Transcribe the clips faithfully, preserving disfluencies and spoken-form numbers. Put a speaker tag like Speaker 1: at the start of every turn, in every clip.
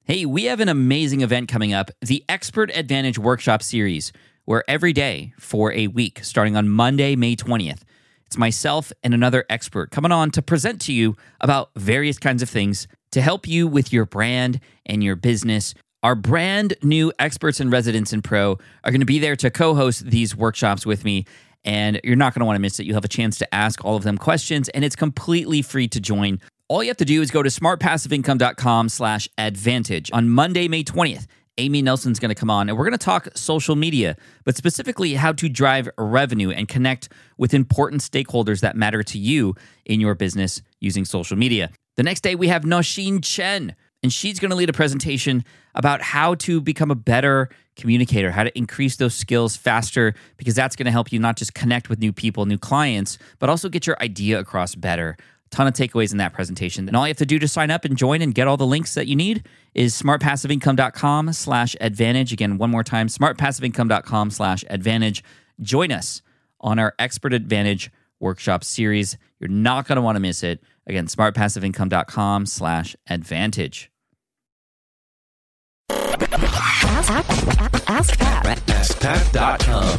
Speaker 1: Hey, we have an amazing event coming up, the Expert Advantage Workshop Series, where every day for a week, starting on Monday, May twentieth, it's myself and another expert coming on to present to you about various kinds of things to help you with your brand and your business. Our brand new experts and residents in Pro are going to be there to co-host these workshops with me, and you're not going to want to miss it. You'll have a chance to ask all of them questions, and it's completely free to join. All you have to do is go to smartpassiveincome.com slash advantage. On Monday, May twentieth, Amy Nelson's going to come on, and we're going to talk social media, but specifically how to drive revenue and connect with important stakeholders that matter to you in your business using social media. The next day, we have Nosheen Chen, and she's going to lead a presentation about how to become a better communicator, how to increase those skills faster, because that's going to help you not just connect with new people, new clients, but also get your idea across better. Ton of takeaways in that presentation. And all you have to do to sign up and join and get all the links that you need is smartpassiveincome.com slash advantage. Again, one more time, smartpassiveincome.com slash advantage. Join us on our Expert Advantage Workshop Series. You're not going to want to miss it. Again, smartpassiveincome.com slash advantage.
Speaker 2: Ask, ask, ask Pat.
Speaker 3: ask pat dot com.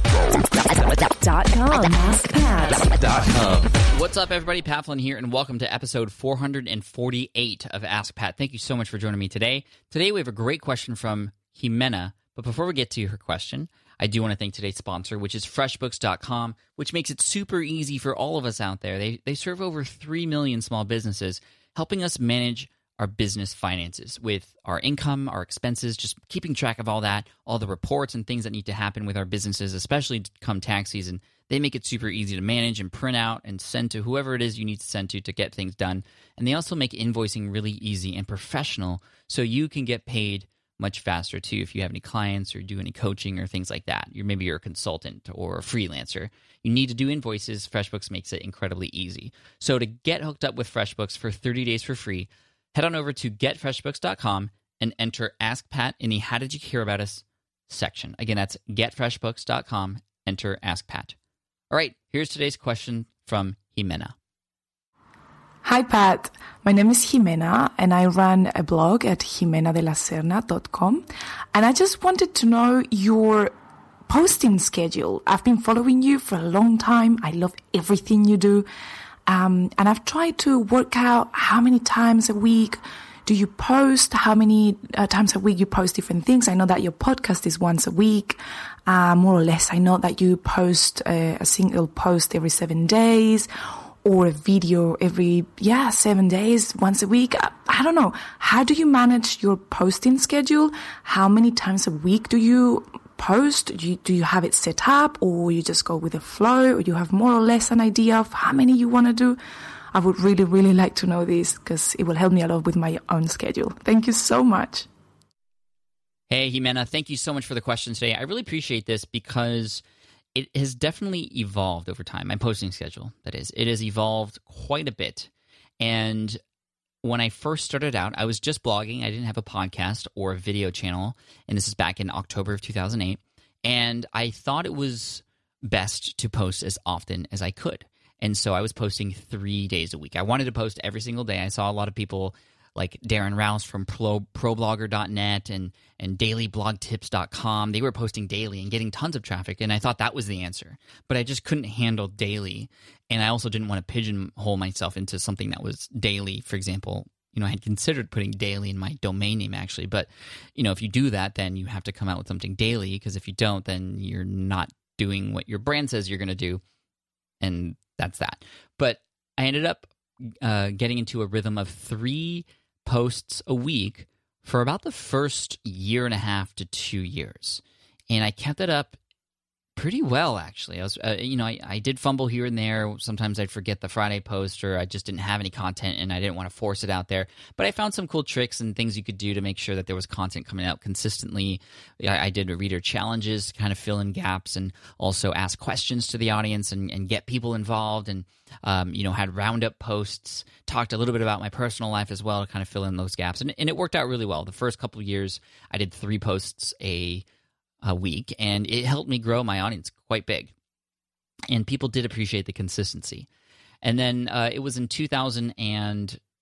Speaker 2: Dot com. ask pat dot com.
Speaker 1: What's up, everybody? Pat Flynn here, and welcome to episode four forty-eight of Ask Pat. Thank you so much for joining me today. Today, we have a great question from Jimena, but before we get to her question, I do want to thank today's sponsor, which is FreshBooks dot com, which makes it super easy for all of us out there. They, they serve over three million small businesses, helping us manage our business finances with our income, our expenses, just keeping track of all that, all the reports and things that need to happen with our businesses, especially come tax season. They make it super easy to manage and print out and send to whoever it is you need to send to to get things done. And they also make invoicing really easy and professional so you can get paid much faster too if you have any clients or do any coaching or things like that. You're maybe you're a consultant or a freelancer. You need to do invoices. FreshBooks makes it incredibly easy. So to get hooked up with FreshBooks for thirty days for free, head on over to get fresh books dot com and enter Ask Pat in the How Did You Hear About Us section. Again, that's get fresh books dot com, enter Ask Pat. All right, here's today's question from Jimena.
Speaker 4: Hi, Pat. My name is Jimena, and I run a blog at jimena de la serna dot com. And I just wanted to know your posting schedule. I've been following you for a long time. I love everything you do. Um, and I've tried to work out how many times a week do you post, how many uh, times a week you post different things. I know that your podcast is once a week, uh, more or less. I know that you post uh, a single post every seven days or a video every, yeah, seven days, once a week. I, I don't know. How do you manage your posting schedule? How many times a week do you post? Do you, do you have it set up, or you just go with the flow, or you have more or less an idea of how many you want to do? I would really, really like to know this because it will help me a lot with my own schedule. Thank you so much.
Speaker 1: Hey, Jimena, thank you so much for the question today. I really appreciate this because it has definitely evolved over time. My posting schedule, that is. It has evolved quite a bit. And when I first started out, I was just blogging. I didn't have a podcast or a video channel, and this is back in October of two thousand eight. And I thought it was best to post as often as I could. And so I was posting three days a week. I wanted to post every single day. I saw a lot of people like Darren Rouse from Pro, ProBlogger dot net and, and daily blog tips dot com. They were posting daily and getting tons of traffic, and I thought that was the answer. But I just couldn't handle daily, and I also didn't want to pigeonhole myself into something that was daily. For example, you know, I had considered putting daily in my domain name, actually. But, you know, if you do that, then you have to come out with something daily, because if you don't, then you're not doing what your brand says you're going to do, and that's that. But I ended up uh, getting into a rhythm of three posts a week for about the first year and a half to two years. And I kept it up pretty well, actually. I was, uh, you know, I, I did fumble here and there. Sometimes I'd forget the Friday post, or I just didn't have any content and I didn't want to force it out there. But I found some cool tricks and things you could do to make sure that there was content coming out consistently. I, I did reader challenges to kind of fill in gaps, and also ask questions to the audience and, and get people involved. And, um, you know, had roundup posts, talked a little bit about my personal life as well to kind of fill in those gaps. And, and it worked out really well. The first couple of years, I did three posts a a week, and it helped me grow my audience quite big. And people did appreciate the consistency. And then uh, it was in two thousand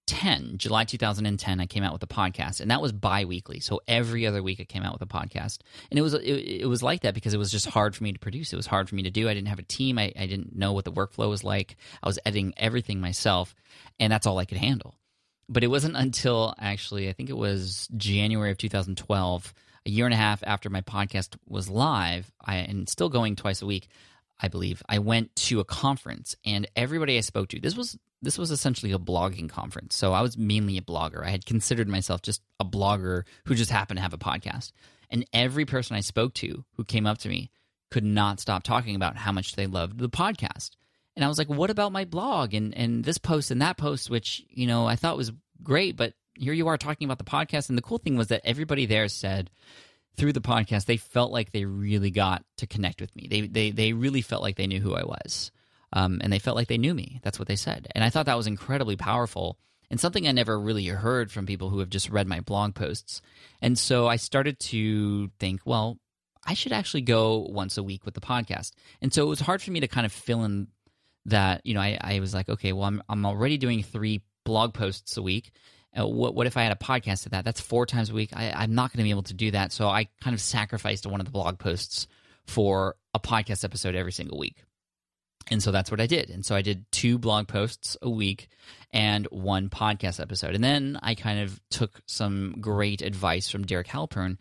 Speaker 1: ten, July two thousand ten, I came out with a podcast, and that was bi-weekly. So every other week I came out with a podcast. And it was it, it was like that because it was just hard for me to produce. It was hard for me to do. I didn't have a team. I, I didn't know what the workflow was like. I was editing everything myself, and that's all I could handle. But it wasn't until actually, I think it was January of two thousand twelve, a year and a half after my podcast was live, I, and still going twice a week, I believe, I went to a conference, and everybody I spoke to, this was this was essentially a blogging conference. So I was mainly a blogger. I had considered myself just a blogger who just happened to have a podcast. And every person I spoke to who came up to me could not stop talking about how much they loved the podcast. And I was like, what about my blog and, and this post and that post, which, you know, I thought was great, but here you are talking about the podcast. And the cool thing was that everybody there said through the podcast, they felt like they really got to connect with me. They they they really felt like they knew who I was. Um, and they felt like they knew me. That's what they said. And I thought that was incredibly powerful and something I never really heard from people who have just read my blog posts. And so I started to think, well, I should actually go once a week with the podcast. And so it was hard for me to kind of fill in that, you know, I, I was like, okay, well, I'm I'm already doing three blog posts a week. Uh, what, what if I had a podcast to that? That's four times a week. I, I'm not going to be able to do that. So I kind of sacrificed one of the blog posts for a podcast episode every single week. And so that's what I did. And so I did two blog posts a week and one podcast episode. And then I kind of took some great advice from Derek Halpern,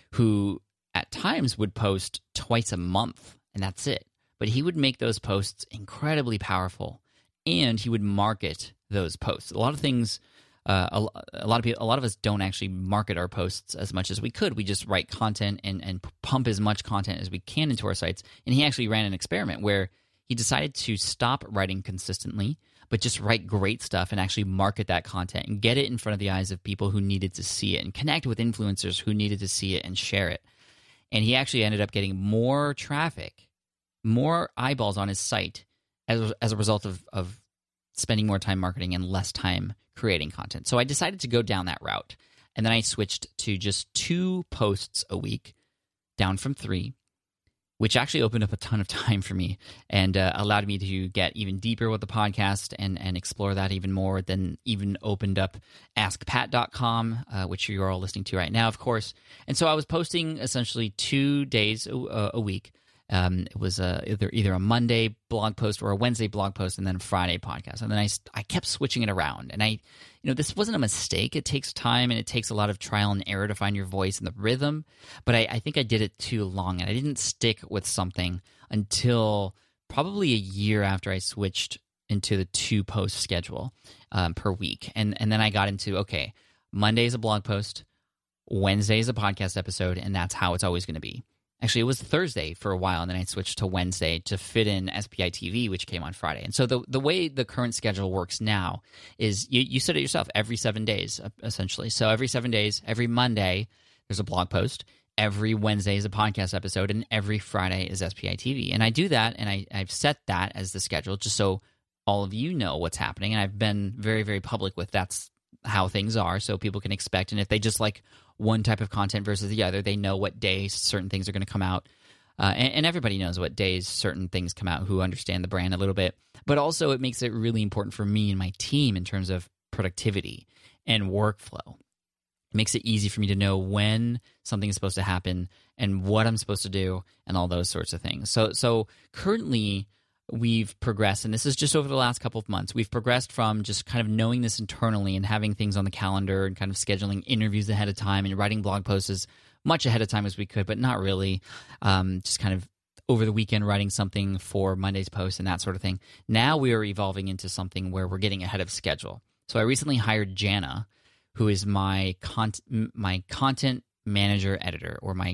Speaker 1: who at times would post twice a month, and that's it. But he would make those posts incredibly powerful, and he would market those posts. A lot of things, uh, a, a lot of people, a lot of us don't actually market our posts as much as we could. We just write content and, and pump as much content as we can into our sites. And he actually ran an experiment where he decided to stop writing consistently, but just write great stuff and actually market that content and get it in front of the eyes of people who needed to see it and connect with influencers who needed to see it and share it. And he actually ended up getting more traffic, more eyeballs on his site as, as a result of, of spending more time marketing and less time creating content. So I decided to go down that route. And then I switched to just two posts a week, down from three, which actually opened up a ton of time for me and uh, allowed me to get even deeper with the podcast and, and explore that even more, then even opened up ask pat dot com, uh, which you're all listening to right now, of course. And so I was posting essentially two days a, a week. Um, it was a, either either a Monday blog post or a Wednesday blog post and then a Friday podcast. And then I, I kept switching it around. And I, you know, this wasn't a mistake. It takes time and it takes a lot of trial and error to find your voice and the rhythm. But I, I think I did it too long and I didn't stick with something until probably a year after I switched into the two post schedule um, per week. And, and then I got into, okay, Monday is a blog post, Wednesday is a podcast episode, and that's how it's always going to be. Actually, it was Thursday for a while, and then I switched to Wednesday to fit in S P I T V, which came on Friday. And so the the way the current schedule works now is you, you set it yourself every seven days, essentially. So every seven days, every Monday, there's a blog post. Every Wednesday is a podcast episode, and every Friday is S P I T V. And I do that, and I, I've set that as the schedule just so all of you know what's happening. And I've been very, very public with that's how things are, so people can expect. And if they just like one type of content versus the other, they know what days certain things are going to come out. Uh, and, and everybody knows what days certain things come out who understand the brand a little bit. But also it makes it really important for me and my team in terms of productivity and workflow. It makes it easy for me to know when something is supposed to happen and what I'm supposed to do and all those sorts of things. So, so currently we've progressed, and this is just over the last couple of months, we've progressed from just kind of knowing this internally and having things on the calendar and kind of scheduling interviews ahead of time and writing blog posts as much ahead of time as we could, but not really. Um, just kind of over the weekend writing something for Monday's post and that sort of thing. Now we are evolving into something where we're getting ahead of schedule. So I recently hired Jana, who is my con- my content manager editor, or my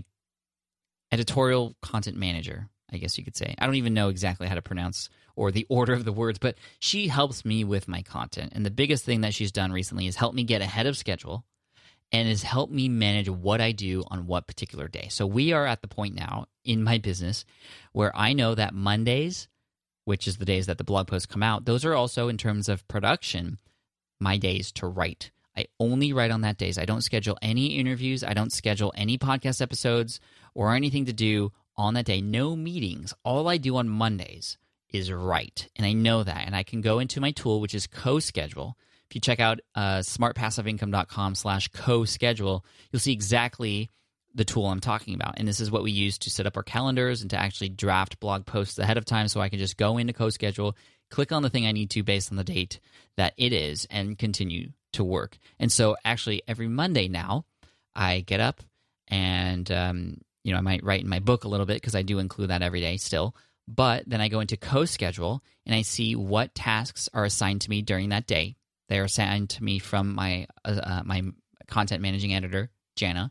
Speaker 1: editorial content manager, I guess you could say. I don't even know exactly how to pronounce or the order of the words, but she helps me with my content. And the biggest thing that she's done recently is help me get ahead of schedule and has helped me manage what I do on what particular day. So we are at the point now in my business where I know that Mondays, which is the days that the blog posts come out, those are also, in terms of production, my days to write. I only write on that days. I don't schedule any interviews. I don't schedule any podcast episodes or anything to do on that day. No meetings. All I do on Mondays is write, and I know that. And I can go into my tool, which is CoSchedule, if you check out uh, smartpassiveincome.com slash co-schedule, you'll see exactly the tool I'm talking about. And this is what we use to set up our calendars and to actually draft blog posts ahead of time, so I can just go into co-schedule, click on the thing I need to based on the date that it is, and continue to work. And so actually every Monday now, I get up and, um, you know, I might write in my book a little bit because I do include that every day still. But then I go into co-schedule and I see what tasks are assigned to me during that day. They are assigned to me from my uh, uh, my content managing editor, Jana.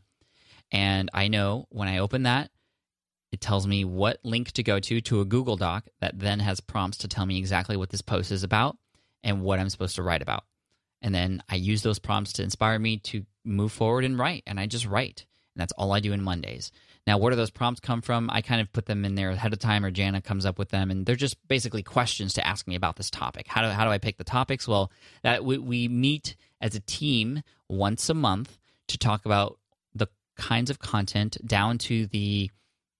Speaker 1: And I know when I open that, it tells me what link to go to to a Google Doc that then has prompts to tell me exactly what this post is about and what I'm supposed to write about. And then I use those prompts to inspire me to move forward and write. And I just write. And that's all I do in Mondays. Now, where do those prompts come from? I kind of put them in there ahead of time, or Jana comes up with them, and they're just basically questions to ask me about this topic. How do how do I pick the topics? Well, that we, we meet as a team once a month to talk about the kinds of content down to the,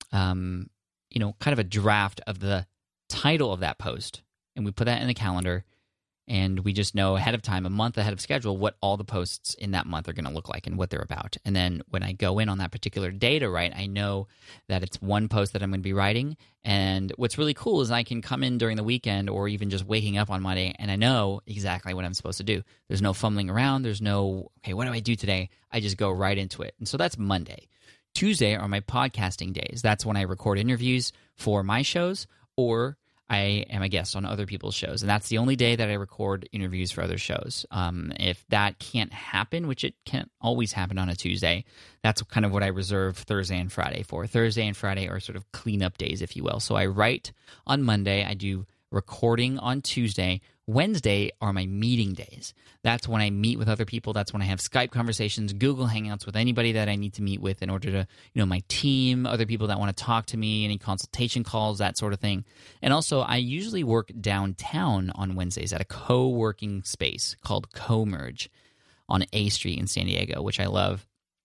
Speaker 1: um, you know, kind of a draft of the title of that post, and we put that in the calendar. And we just know ahead of time, a month ahead of schedule, what all the posts in that month are going to look like and what they're about. And then when I go in on that particular day to write, I know that it's one post that I'm going to be writing. And what's really cool is I can come in during the weekend or even just waking up on Monday, and I know exactly what I'm supposed to do. There's no fumbling around. There's no, okay, what do I do today? I just go right into it. And so that's Monday. Tuesday are my podcasting days. That's when I record interviews for my shows, or I am a guest on other people's shows, and that's the only day that I record interviews for other shows. Um, if that can't happen, which it can't always happen on a Tuesday, that's kind of what I reserve Thursday and Friday for. Thursday and Friday are sort of cleanup days, if you will. So I write on Monday, I do recording on Tuesday. Wednesday are my meeting days. That's when I meet with other people. That's when I have Skype conversations, Google Hangouts with anybody that I need to meet with in order to, you know, my team, other people that want to talk to me, any consultation calls, that sort of thing. And also, I usually work downtown on Wednesdays at a co-working space called Co-Merge on A Street in San Diego, which I love.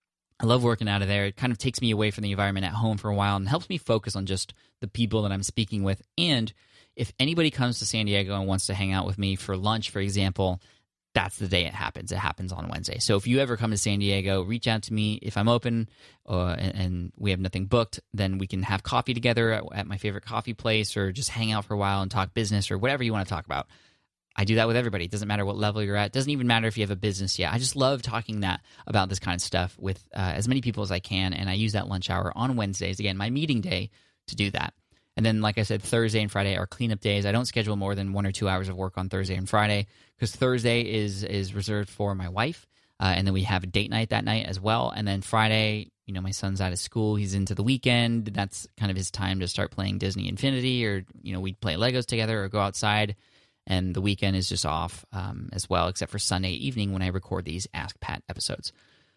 Speaker 1: I love working out of there. It kind of takes me away from the environment at home for a while and helps me focus on just the people that I'm speaking with. And if anybody comes to San Diego and wants to hang out with me for lunch, for example, that's the day it happens. It happens on Wednesday. So if you ever come to San Diego, reach out to me. If I'm open uh, and, and we have nothing booked, then we can have coffee together at, at my favorite coffee place, or just hang out for a while and talk business or whatever you want to talk about. I do that with everybody. It doesn't matter what level you're at. It doesn't even matter if you have a business yet. I just love talking that about this kind of stuff with uh, as many people as I can, and I use that lunch hour on Wednesdays, again, my meeting day, to do that. And then, like I said, Thursday and Friday are cleanup days. I don't schedule more than one or two hours of work on Thursday and Friday, because Thursday is is reserved for my wife, uh, and then we have a date night that night as well. And then Friday, you know, my son's out of school. He's into the weekend. That's kind of his time to start playing Disney Infinity, or, you know, we play Legos together or go outside. And the weekend is just off um, as well, except for Sunday evening when I record these Ask Pat episodes.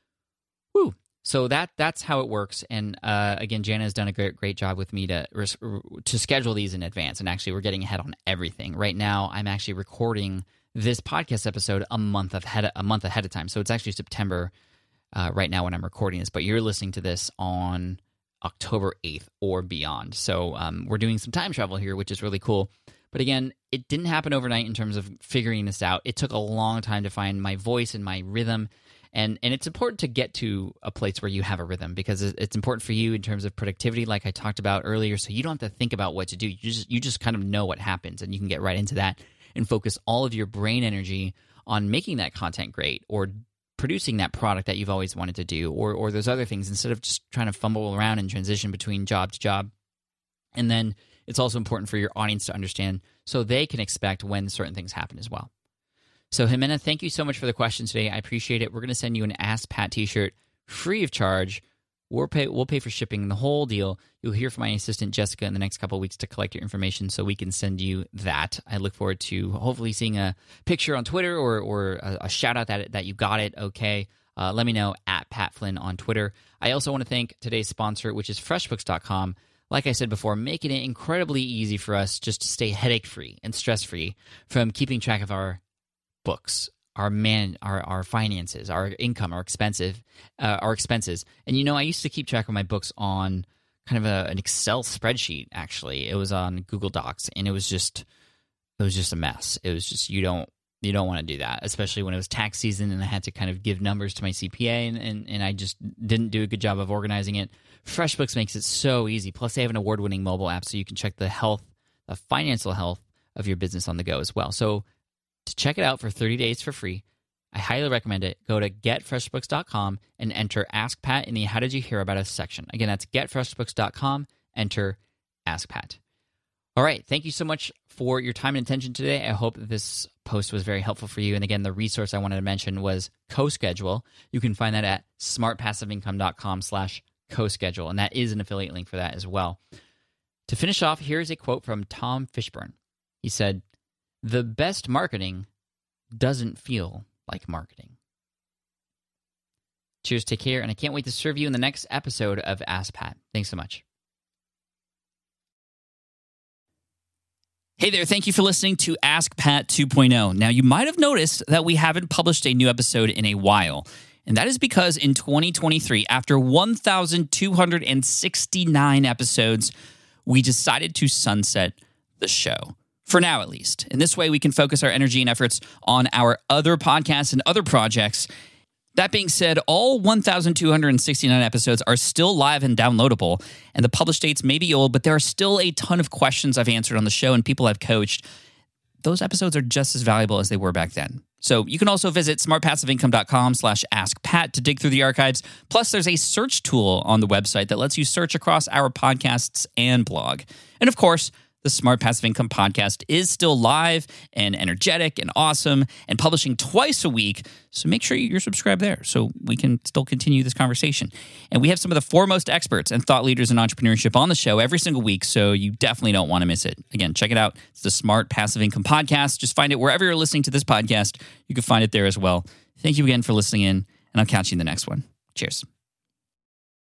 Speaker 1: Woo! So that that's how it works. And uh, again, Jana has done a great great job with me to to schedule these in advance. And actually, we're getting ahead on everything. Right now, I'm actually recording this podcast episode a month ahead a month ahead of time. So it's actually September uh, right now when I'm recording this. But you're listening to this on October eighth or beyond. So um, we're doing some time travel here, which is really cool. But again, it didn't happen overnight in terms of figuring this out. It took a long time to find my voice and my rhythm. And and it's important to get to a place where you have a rhythm, because it's important for you in terms of productivity, like I talked about earlier. So you don't have to think about what to do. You just you just kind of know what happens, and you can get right into that and focus all of your brain energy on making that content great, or producing that product that you've always wanted to do, or or those other things, instead of just trying to fumble around and transition between job to job. And then it's also important for your audience to understand, so they can expect when certain things happen as well. So, Jimena, thank you so much for the question today. I appreciate it. We're going to send you an Ask Pat t-shirt free of charge. We'll pay, we'll pay for shipping, the whole deal. You'll hear from my assistant, Jessica, in the next couple of weeks to collect your information so we can send you that. I look forward to hopefully seeing a picture on Twitter, or, or a, a shout-out that, that you got it okay. Uh, let me know at Pat Flynn on Twitter. I also want to thank today's sponsor, which is FreshBooks dot com. Like I said before, making it incredibly easy for us just to stay headache-free and stress-free from keeping track of our books, our man, our our finances, our income, our expensive, uh, our expenses. And you know, I used to keep track of my books on kind of a, an Excel spreadsheet. Actually, it was on Google Docs, and it was just it was just a mess. It was just you don't You don't want to do that, especially when it was tax season and I had to kind of give numbers to my C P A and, and, and I just didn't do a good job of organizing it. FreshBooks makes it so easy. Plus, they have an award-winning mobile app so you can check the health, the financial health of your business on the go as well. So to check it out for thirty days for free, I highly recommend it. Go to get fresh books dot com and enter Ask Pat in the How Did You Hear About Us section. Again, that's get fresh books dot com, enter Ask Pat. All right, thank you so much for your time and attention today. I hope that this post was very helpful for you. And again, the resource I wanted to mention was CoSchedule. You can find that at smart passive income dot com slash CoSchedule, and that is an affiliate link for that as well. To finish off, here's a quote from Tom Fishburne. He said, "The best marketing doesn't feel like marketing." Cheers, take care, and I can't wait to serve you in the next episode of Ask Pat. Thanks so much. Hey there, thank you for listening to Ask Pat two point oh. Now, you might have noticed that we haven't published a new episode in a while, and that is because in twenty twenty-three, after one thousand two hundred sixty-nine episodes, we decided to sunset the show. For now, at least. In this way, we can focus our energy and efforts on our other podcasts and other projects. That being said, all one thousand two hundred sixty-nine episodes are still live and downloadable, and the published dates may be old, but there are still a ton of questions I've answered on the show and people I've coached. Those episodes are just as valuable as they were back then. So you can also visit smart passive income dot com slash ask pat to dig through the archives. Plus, there's a search tool on the website that lets you search across our podcasts and blog. And of course, the Smart Passive Income podcast is still live and energetic and awesome and publishing twice a week. So make sure you're subscribed there so we can still continue this conversation. And we have some of the foremost experts and thought leaders in entrepreneurship on the show every single week, so you definitely don't want to miss it. Again, check it out. It's the Smart Passive Income podcast. Just find it wherever you're listening to this podcast. You can find it there as well. Thank you again for listening in, and I'll catch you in the next one. Cheers.